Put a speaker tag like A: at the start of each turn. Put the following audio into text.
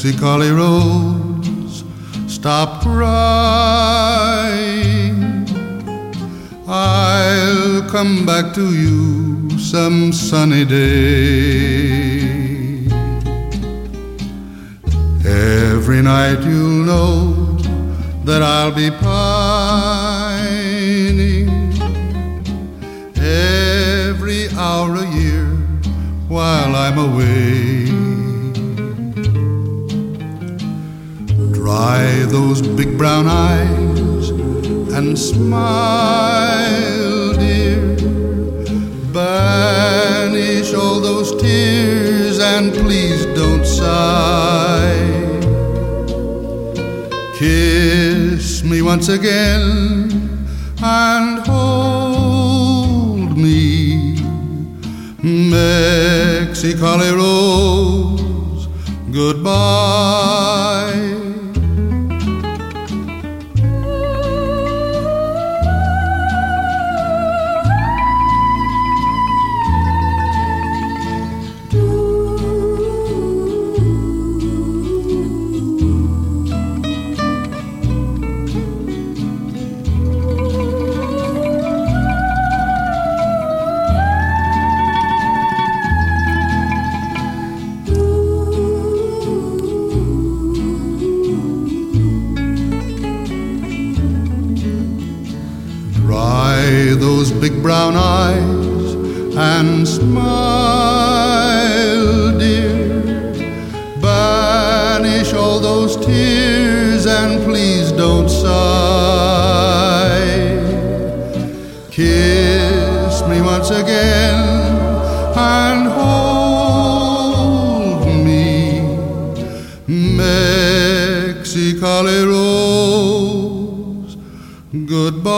A: Mexicali Rose, stop crying. I'll come back to you some sunny day. Every night you'll know that I'll be pining. Every hour a year while I'm away. Dry those big brown eyes and smile, dear. Banish all those tears and please don't sigh. Kiss me once again and hold me, Mexicali Rose, goodbye. Those big brown eyes and smile, dear. Banish all those tears and please don't sigh. Kiss me once again and hold me, Mexicali Rose, goodbye.